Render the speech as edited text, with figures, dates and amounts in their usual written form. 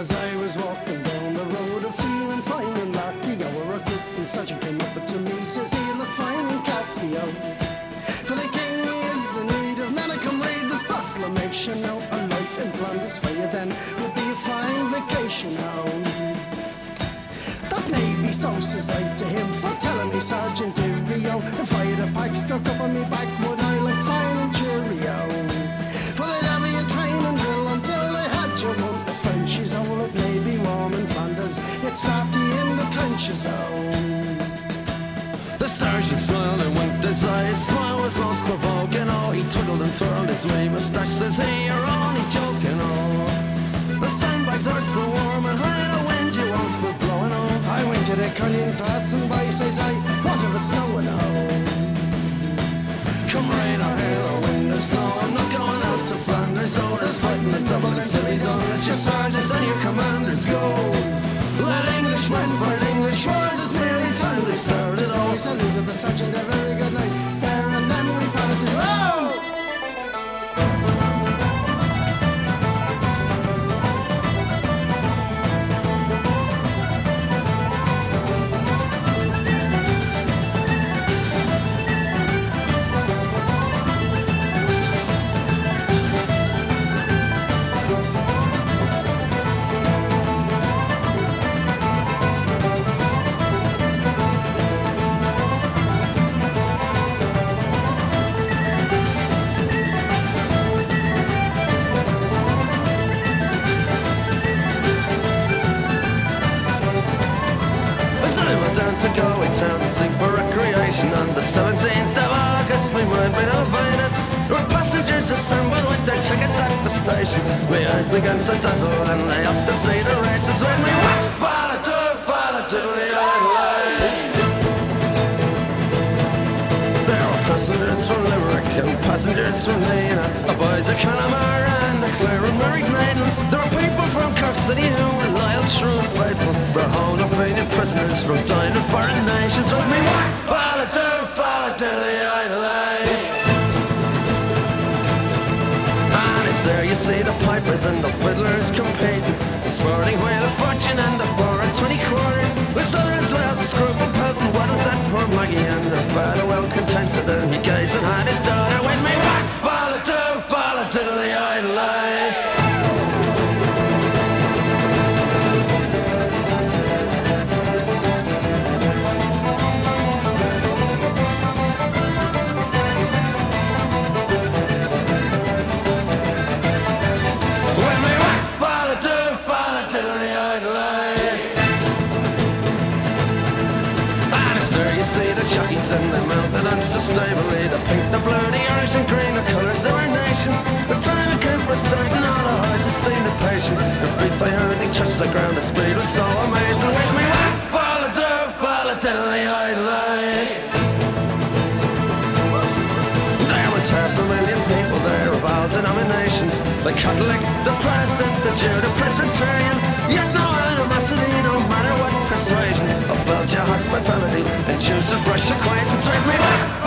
As I was walking down the road, feeling fine and lucky, our recruiting sergeant came up to me, says he looked fine in khaki. For the king is in need of men, I come read this proclamation. Now a life in Flanders for you then would be a fine vacation now. That may be so, says I to him, but telling me Sergeant Rio, if I had a pack stuck up on me back, would I look fine and cheerio? For they'd have you train and drill until they had you want the Frenchies. Oh, it may be warm in Flanders, it's drafty in the trenches, The sergeant smiled and winked his eye. His smile was most provoking. Oh, he twirled and twirled his wee moustache. Says he, you're only joking. Oh, the sandbags are so warm and high, the wind you won't be blowing. Oh, I went to the Cullion passing by, says I, what if it's snowing? Oh, come rain or hail or wind or snow, I'm not going out to Flanders. Oh, there's fighting and double until we don't let your sergeants and your commanders go. Let Englishmen fight English wars, it's nearly time they started. I saluted the sergeant, a very good night. There and then we parted. Oh! To go in town to sing for recreation on the 17th of August. We weren't been invited. Our passengers assembled with their tickets at the station. My eyes began to dazzle and I up to see the races when we went follow to the island. There were passengers from Limerick and passengers from Lena, a boys of Connemara and the Clare and married maidens. There were people from Cork City who were loyal, true and faithful. Brought home the fading prisoners from dying of foreign nations. With me, follow to the island. And it's there you see the pipers and the fiddlers competing. The sporting wheel of fortune and the 4 and 20 quarters. With others well, screw and pelt and what is that poor Maggie and her father well contented. And he gazed and had his daughter with me, follow to the island. Jockeys and they mounted unsustainably. The pink, the blue, the orange and green, the colours of our nation. The time it came for starting, all the horses seemed impatient. The feet they heard, they touched the ground, the speed was so amazing. With me, follow to the island. There was 500,000 people there of all denominations. The Catholic, the Protestant, the Jew, the Presbyterian. Yet no animosity, no matter what persuasion. I felt your hospitality and choose a fresh acquaintance with me.